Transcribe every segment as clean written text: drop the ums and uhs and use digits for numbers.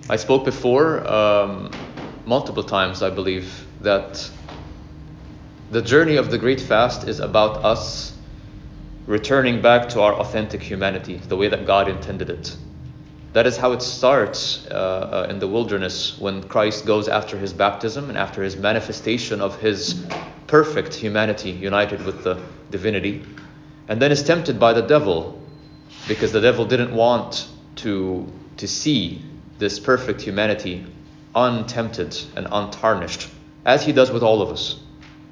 I spoke before, multiple times, I believe, that the journey of the Great Fast is about us returning back to our authentic humanity, the way that God intended it. That is how it starts in the wilderness when Christ goes after his baptism and after his manifestation of his perfect humanity united with the divinity, and then is tempted by the devil, because the devil didn't want to see this perfect humanity untempted and untarnished, as he does with all of us.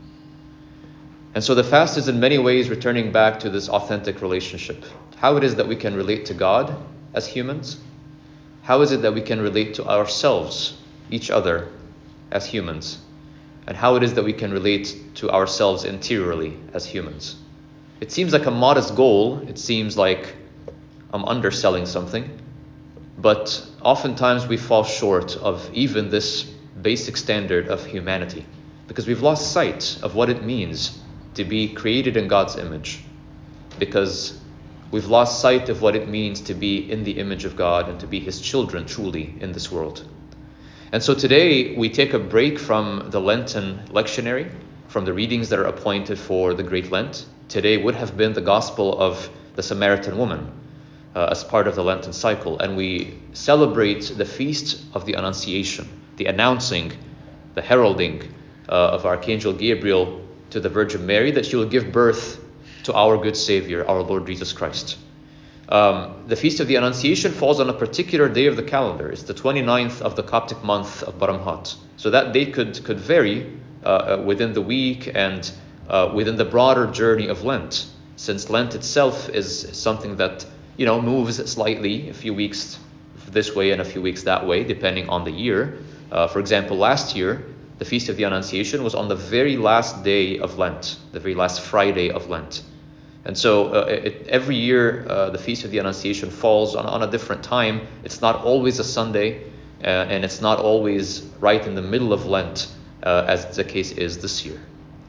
And so the fast is in many ways returning back to this authentic relationship. How it is that we can relate to God as humans. How is it that we can relate to ourselves, each other, as humans. And how it is that we can relate to ourselves interiorly as humans. It seems like a modest goal. It seems like I'm underselling something. But oftentimes we fall short of even this basic standard of humanity, because we've lost sight of what it means to be created in God's image, because we've lost sight of what it means to be in the image of God and to be his children truly in this world. And so today we take a break from the Lenten lectionary, from the readings that are appointed for the Great Lent. Today would have been the Gospel of the Samaritan woman as part of the Lenten cycle. And we celebrate the Feast of the Annunciation, the announcing, the heralding of Archangel Gabriel to the Virgin Mary that she will give birth to our good Savior, our Lord Jesus Christ. The Feast of the Annunciation falls on a particular day of the calendar. It's the 29th of the Coptic month of Baramhat. So that date could vary within the week and within the broader journey of Lent, since Lent itself is something that moves slightly, a few weeks this way and a few weeks that way, depending on the year. For example, last year, the Feast of the Annunciation was on the very last day of Lent, the very last Friday of Lent. And so every year the Feast of the Annunciation falls on a different time. It's not always a Sunday, and it's not always right in the middle of Lent, as the case is this year.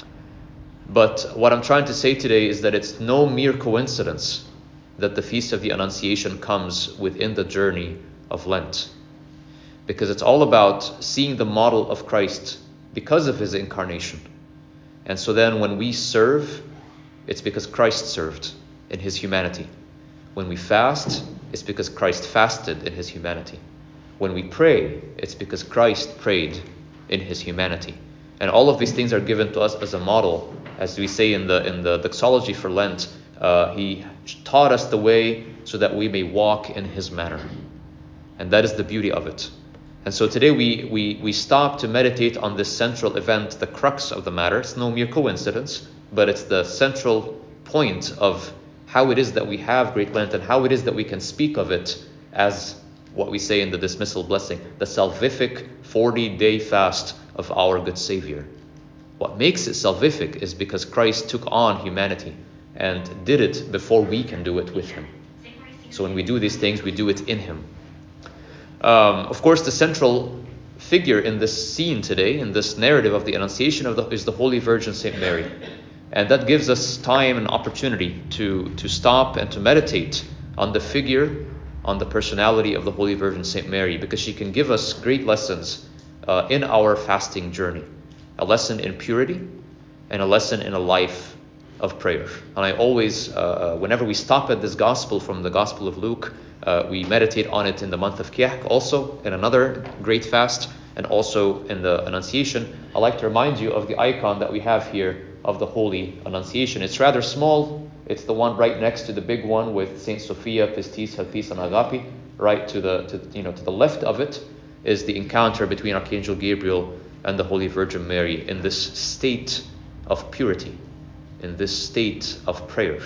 But what I'm trying to say today is that it's no mere coincidence that the Feast of the Annunciation comes within the journey of Lent, because it's all about seeing the model of Christ because of his incarnation. And so then when we serve, it's because Christ served in his humanity. When we fast, it's because Christ fasted in his humanity. When we pray, it's because Christ prayed in his humanity. And all of these things are given to us as a model. As we say in the doxology for Lent, he taught us the way so that we may walk in his manner. And that is the beauty of it. And so today we stop to meditate on this central event, the crux of the matter. It's no mere coincidence, but it's the central point of how it is that we have Great Lent and how it is that we can speak of it as what we say in the dismissal blessing, the salvific 40-day fast of our good Savior. What makes it salvific is because Christ took on humanity and did it before we can do it with him. So when we do these things, we do it in him. Of course, the central figure in this scene today, in this narrative of the Annunciation is the Holy Virgin St. Mary. And that gives us time and opportunity to stop and to meditate on the figure, on the personality of the Holy Virgin St. Mary, because she can give us great lessons in our fasting journey. A lesson in purity and a lesson in a life of prayer. And I always, whenever we stop at this gospel from the Gospel of Luke, we meditate on it in the month of Kiahk, also in another great fast, and also in the Annunciation. I like to remind you of the icon that we have here of the Holy Annunciation. It's rather small. It's the one right next to the big one with Saint Sophia, Pistis, Helpis, and Agape. Right to the left of it is the encounter between Archangel Gabriel and the Holy Virgin Mary in this state of purity, in this state of prayer.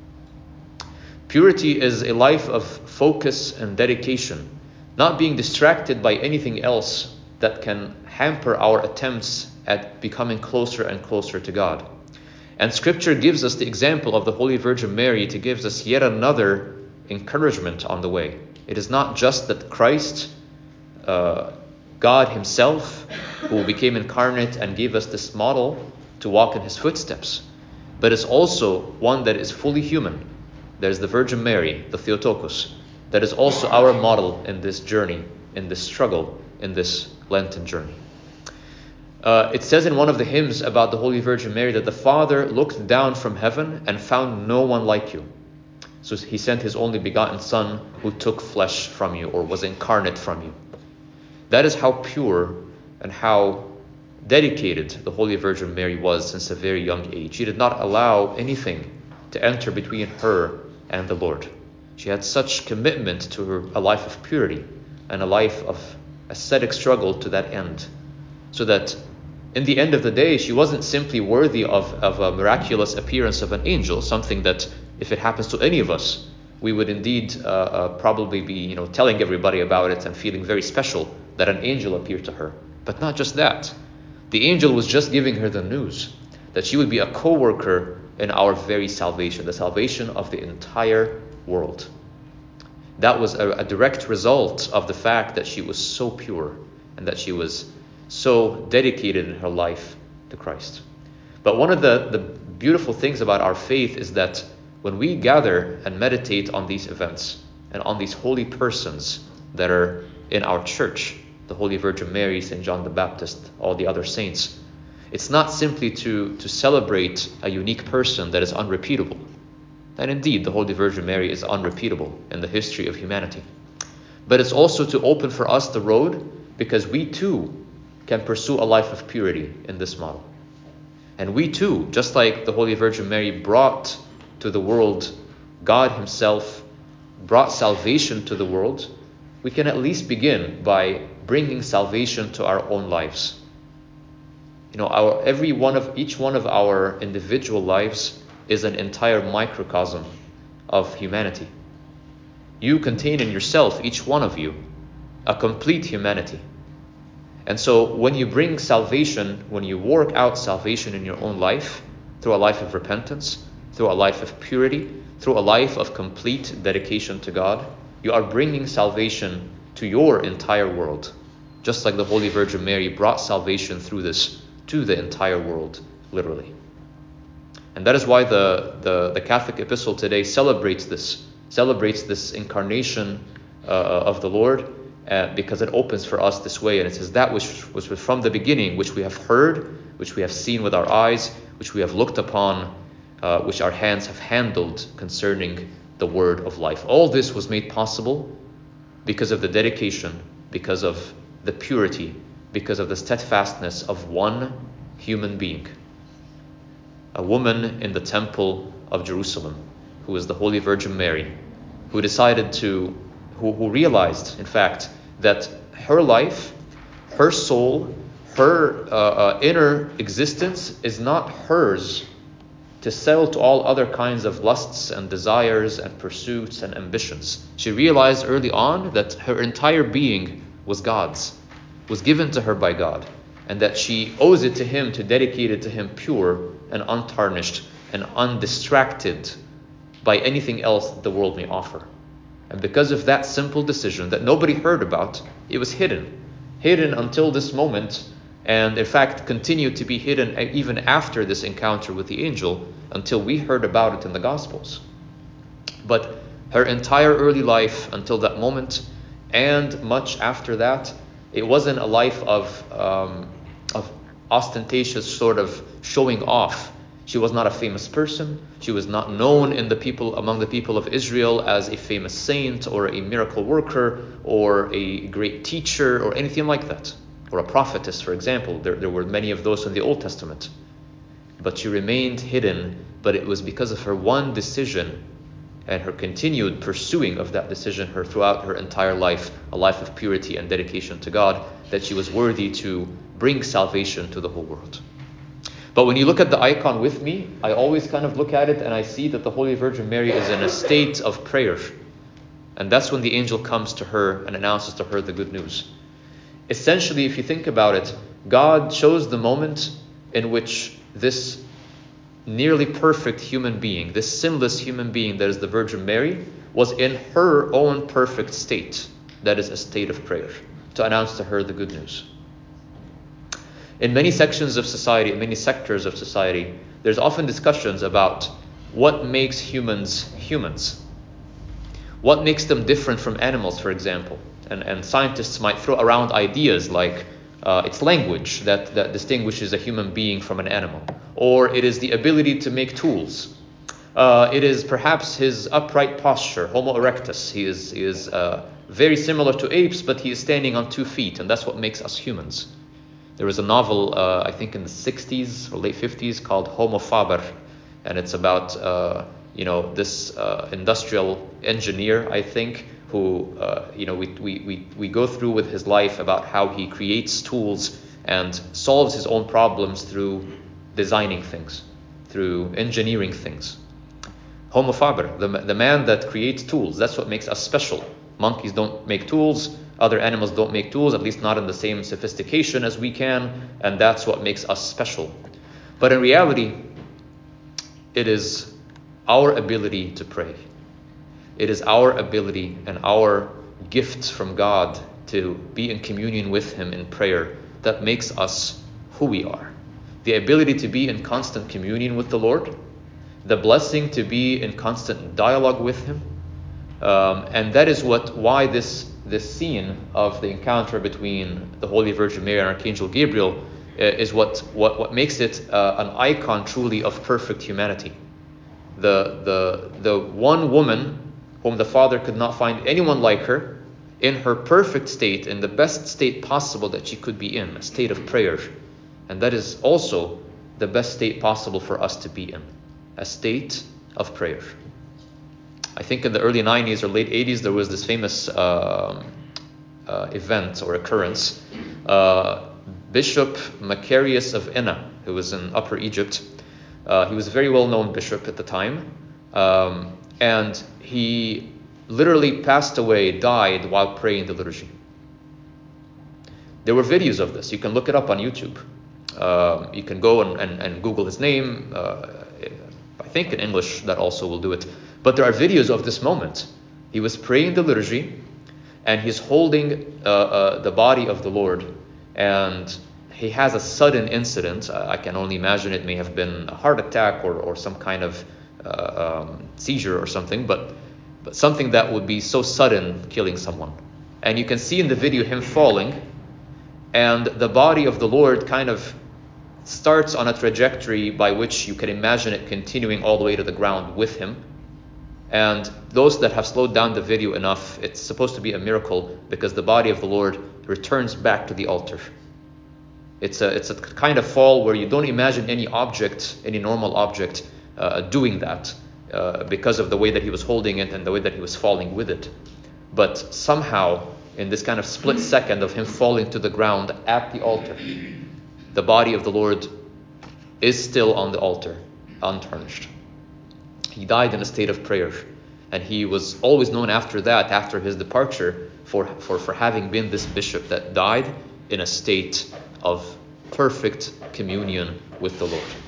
Purity is a life of focus and dedication, not being distracted by anything else that can hamper our attempts at becoming closer and closer to God. And Scripture gives us the example of the Holy Virgin Mary to give us yet another encouragement on the way. It is not just that Christ, God himself, who became incarnate and gave us this model to walk in his footsteps, but it's also one that is fully human. There's the Virgin Mary, the Theotokos, that is also our model in this journey in this struggle, in this Lenten journey. It says in one of the hymns about the Holy Virgin Mary that the Father looked down from heaven and found no one like you. So he sent his only begotten Son who took flesh from you, or was incarnate from you. That is how pure and how dedicated the Holy Virgin Mary was since a very young age. She did not allow anything to enter between her and the Lord. She had such commitment to a life of purity and a life of ascetic struggle to that end, so that in the end of the day, she wasn't simply worthy of a miraculous appearance of an angel, something that if it happens to any of us, we would indeed probably be telling everybody about it and feeling very special that an angel appeared to her. But not just that. The angel was just giving her the news that she would be a co-worker in our very salvation, the salvation of the entire world. That was a direct result of the fact that she was so pure and that she was so dedicated in her life to Christ. But one of the beautiful things about our faith is that when we gather and meditate on these events and on these holy persons that are in our church, the Holy Virgin Mary, St. John the Baptist, all the other saints, it's not simply to celebrate a unique person that is unrepeatable. And indeed, the Holy Virgin Mary is unrepeatable in the history of humanity. But it's also to open for us the road, because we too can pursue a life of purity in this model. And we too, just like the Holy Virgin Mary brought to the world God himself, brought salvation to the world, we can at least begin by bringing salvation to our own lives. Each one of our individual lives is an entire microcosm of humanity. You contain in yourself, each one of you, a complete humanity. And so when you bring salvation, when you work out salvation in your own life, through a life of repentance, through a life of purity, through a life of complete dedication to God, you are bringing salvation to your entire world, just like the Holy Virgin Mary brought salvation through this to the entire world, literally. And that is why the Catholic Epistle today celebrates this incarnation of the Lord, because it opens for us this way. And it says that which was from the beginning, which we have heard, which we have seen with our eyes, which we have looked upon, which our hands have handled concerning the word of life. All this was made possible because of the dedication, because of the purity, because of the steadfastness of one human being. A woman in the temple of Jerusalem, who is the Holy Virgin Mary, who realized, in fact, that her life, her soul, her inner existence is not hers to sell to all other kinds of lusts and desires and pursuits and ambitions. She realized early on that her entire being was God's, was given to her by God, and that she owes it to him to dedicate it to him pure and untarnished and undistracted by anything else that the world may offer. And because of that simple decision that nobody heard about, it was hidden until this moment, and in fact continued to be hidden even after this encounter with the angel, until we heard about it in the Gospels. But her entire early life until that moment, and much after that, it wasn't a life of ostentatious sort of showing off. She was not a famous person. She was not known among the people of Israel as a famous saint or a miracle worker or a great teacher or anything like that, or a prophetess, for example. There were many of those in the Old Testament. But she remained hidden, but it was because of her one decision and her continued pursuing of that decision throughout her entire life, a life of purity and dedication to God, that she was worthy to bring salvation to the whole world. But when you look at the icon with me, I always kind of look at it and I see that the Holy Virgin Mary is in a state of prayer. And that's when the angel comes to her and announces to her the good news. Essentially, if you think about it, God chose the moment in which this nearly perfect human being, this sinless human being that is the Virgin Mary, was in her own perfect state, that is a state of prayer, to announce to her the good news. In many sections of society, in many sectors of society, there's often discussions about what makes humans humans. What makes them different from animals, for example? And scientists might throw around ideas like it's language that distinguishes a human being from an animal, or it is the ability to make tools. It is perhaps his upright posture, Homo erectus. He is very similar to apes, but he is standing on 2 feet, and that's what makes us humans. There was a novel, I think in the 60s or late 50s, called Homo Faber, and it's about this industrial engineer, I think, who we go through with his life about how he creates tools and solves his own problems through designing things, through engineering things. Homo Faber, the man that creates tools. That's what makes us special. Monkeys don't make tools. Other animals don't make tools, at least not in the same sophistication as we can. And that's what makes us special. But in reality, it is our ability to pray. It is our ability and our gift from God to be in communion with Him in prayer that makes us who we are. The ability to be in constant communion with the Lord, the blessing to be in constant dialogue with Him, and that is why this scene of the encounter between the Holy Virgin Mary and Archangel Gabriel is what makes it an icon truly of perfect humanity. The one woman whom the Father could not find anyone like her, in her perfect state, in the best state possible that she could be in, a state of prayer. And that is also the best state possible for us to be in, a state of prayer. I think in the early 90s or late 80s, there was this famous event or occurrence. Bishop Macarius of Enna, who was in Upper Egypt, he was a very well-known bishop at the time, and he literally passed away, died while praying the liturgy. There were videos of this. You can look it up on YouTube. You can go and Google his name. I think in English that also will do it. But there are videos of this moment. He was praying the liturgy, and he's holding the body of the Lord, and he has a sudden incident. I can only imagine it may have been a heart attack or some kind of seizure or something, but something that would be so sudden, killing someone. And you can see in the video him falling, and the body of the Lord kind of starts on a trajectory by which you can imagine it continuing all the way to the ground with him. And those that have slowed down the video enough, it's supposed to be a miracle, because the body of the Lord returns back to the altar. It's a kind of fall where you don't imagine any normal object doing that, because of the way that he was holding it and the way that he was falling with it. But somehow, in this kind of split second of him falling to the ground at the altar, the body of the Lord is still on the altar, untarnished. He died in a state of prayer, and he was always known after that, after his departure, for having been this bishop that died in a state of perfect communion with the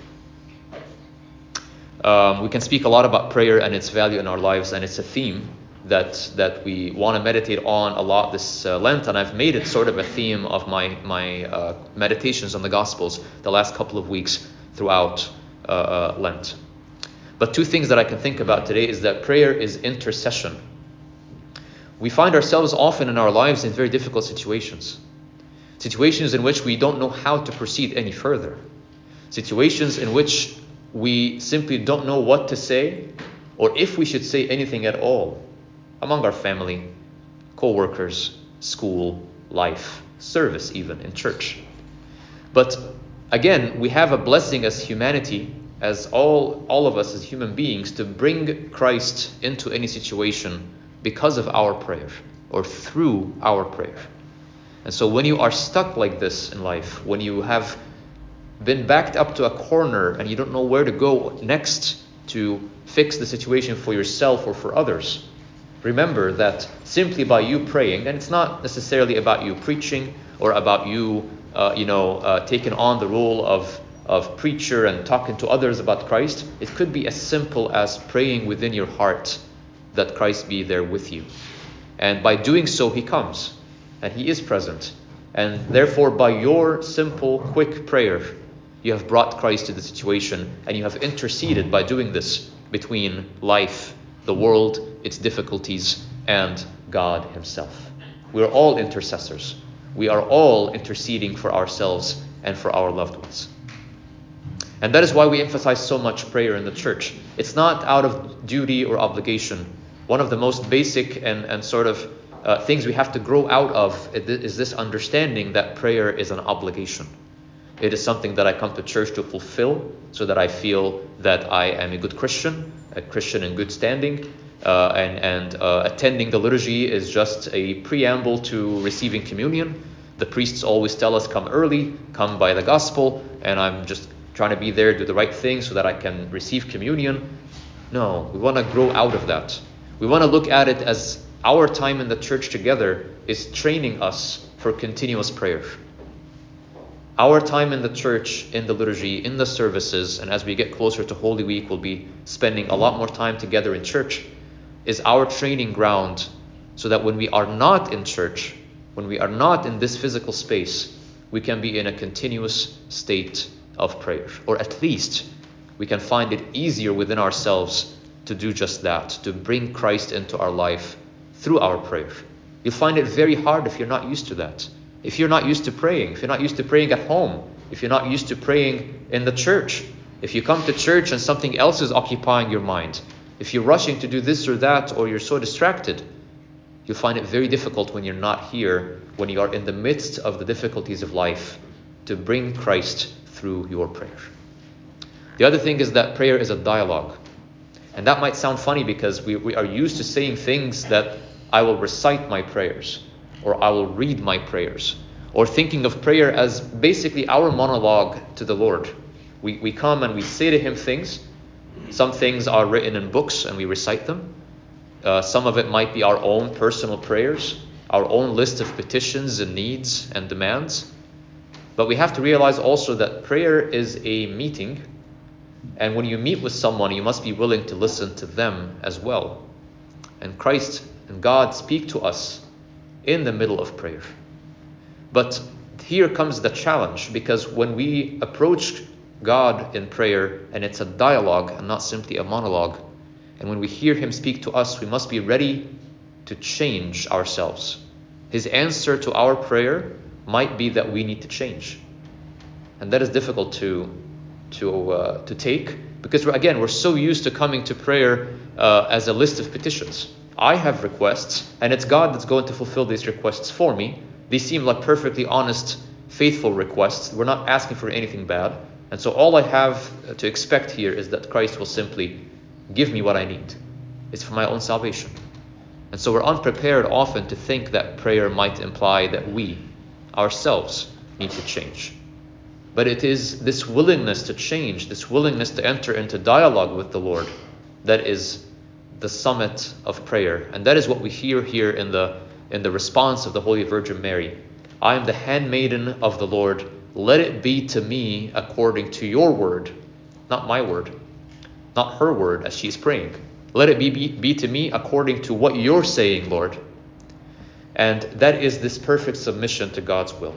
Lord. We can speak a lot about prayer and its value in our lives, and it's a theme that we want to meditate on a lot this Lent, and I've made it sort of a theme of my meditations on the Gospels the last couple of weeks throughout Lent. But 2 things that I can think about today is that prayer is intercession. We find ourselves often in our lives in very difficult situations in which we don't know how to proceed any further, situations in which we simply don't know what to say, or if we should say anything at all, among our family, co-workers, school, life, service, even in church. But again, we have a blessing as humanity, as all of us as human beings, to bring Christ into any situation because of our prayer or through our prayer. And so when you are stuck like this in life, when you have been backed up to a corner and you don't know where to go next to fix the situation for yourself or for others, remember that simply by you praying, and it's not necessarily about you preaching or about you taking on the role of preacher and talking to others about Christ. It could be as simple as praying within your heart that Christ be there with you. And by doing so, he comes and he is present. And therefore, by your simple, quick prayer, you have brought Christ to the situation, and you have interceded by doing this between life, the world, its difficulties, and God himself. We are all intercessors. We are all interceding for ourselves and for our loved ones. And that is why we emphasize so much prayer in the church. It's not out of duty or obligation. One of the most basic and sort of things we have to grow out of is this understanding that prayer is an obligation. It is something that I come to church to fulfill so that I feel that I am a good Christian, a Christian in good standing, and attending the liturgy is just a preamble to receiving communion. The priests always tell us, come early, come by the gospel, and I'm just trying to be there, do the right thing so that I can receive communion. No, we want to grow out of that. We want to look at it as our time in the church together is training us for continuous prayer. Our time in the church, in the liturgy, in the services, and as we get closer to Holy Week, we'll be spending a lot more time together in church, is our training ground so that when we are not in church, when we are not in this physical space, we can be in a continuous state of prayer. Or at least we can find it easier within ourselves to do just that, to bring Christ into our life through our prayer. You'll find it very hard if you're not used to that. If you're not used to praying, if you're not used to praying at home, if you're not used to praying in the church, if you come to church and something else is occupying your mind, if you're rushing to do this or that, or you're so distracted, you'll find it very difficult when you're not here, when you are in the midst of the difficulties of life, to bring Christ through your prayer. The other thing is that prayer is a dialogue. And that might sound funny because we are used to saying things that I will recite my prayers, or I will read my prayers, or thinking of prayer as basically our monologue to the Lord. We come and we say to him things. Some things are written in books and we recite them. Some of it might be our own personal prayers, our own list of petitions and needs and demands. But we have to realize also that prayer is a meeting. And when you meet with someone, you must be willing to listen to them as well. And Christ and God speak to us in the middle of prayer. But here comes the challenge, because when we approach God in prayer, and it's a dialogue and not simply a monologue, and when we hear him speak to us, we must be ready to change ourselves. His answer to our prayer might be that we need to change. And that is difficult to take, because we're so used to coming to prayer as a list of petitions. I have requests, and it's God that's going to fulfill these requests for me. They seem like perfectly honest, faithful requests. We're not asking for anything bad. And so all I have to expect here is that Christ will simply give me what I need. It's for my own salvation. And so we're unprepared often to think that prayer might imply that we, ourselves, need to change. But it is this willingness to change, this willingness to enter into dialogue with the Lord, that is the summit of prayer. And that is what we hear here in the response of the Holy Virgin Mary. I am the handmaiden of the Lord. Let it be to me according to your word, not my word, not her word as she is praying. Let it be to me according to what you're saying, Lord. And that is this perfect submission to God's will.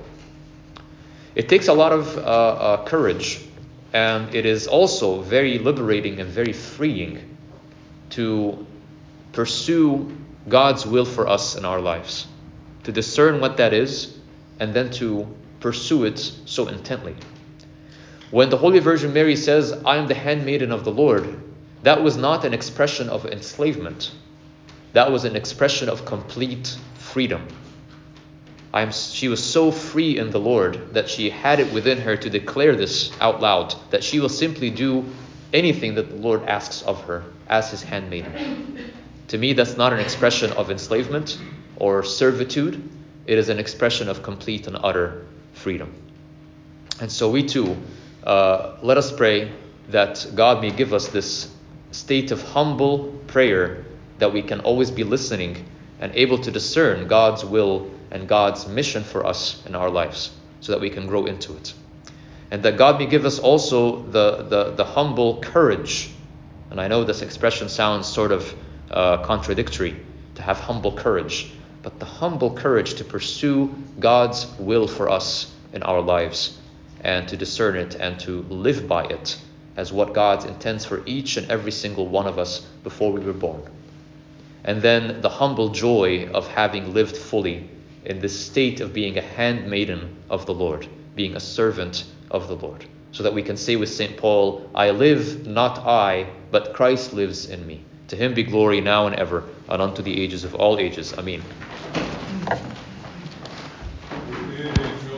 It takes a lot of courage, and it is also very liberating and very freeing to pursue God's will for us in our lives, to discern what that is, and then to pursue it so intently. When the Holy Virgin Mary says, I am the handmaiden of the Lord, that was not an expression of enslavement. That was an expression of complete freedom. She was so free in the Lord that she had it within her to declare this out loud, that she will simply do anything that the Lord asks of her as his handmaiden. To me, that's not an expression of enslavement or servitude. It is an expression of complete and utter freedom. And so we too, let us pray that God may give us this state of humble prayer, that we can always be listening and able to discern God's will and God's mission for us in our lives, so that we can grow into it. And that God may give us also the humble courage. And I know this expression sounds sort of contradictory, to have humble courage, but the humble courage to pursue God's will for us in our lives, and to discern it and to live by it as what God intends for each and every single one of us before we were born. And then the humble joy of having lived fully in this state of being a handmaiden of the Lord, being a servant of the Lord, so that we can say with St. Paul, I live, not I, but Christ lives in me. To him be glory now and ever, and unto the ages of all ages. Amen.